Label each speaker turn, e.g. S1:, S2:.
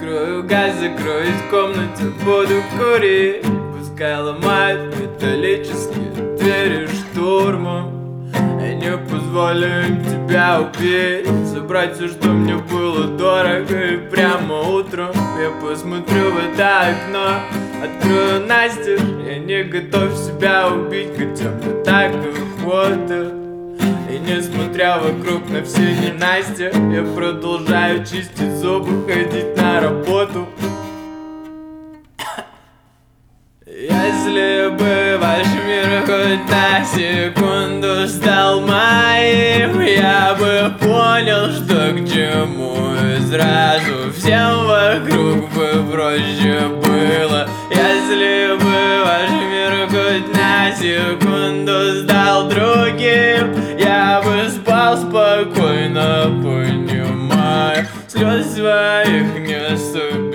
S1: Открою газ, закроюсь в комнате, буду курить. Пускай ломают металлические двери штурмом. Я не позволю им тебя убить. Забрать все, что мне было дорого. И прямо утром я посмотрю в это окно. Открою настежь, я не готов себя убить, хотя мне так охота. И несмотря вокруг на все ненастья, я продолжаю чистить зубы, ходить на работу. Если бы ваш мир хоть на секунду стал моим, я бы понял, что к чему, и сразу всем вокруг бы проще было. Если бы ваш мир хоть на секунду стал другим, я бы спал спокойно, понимая, слез своих не стоит.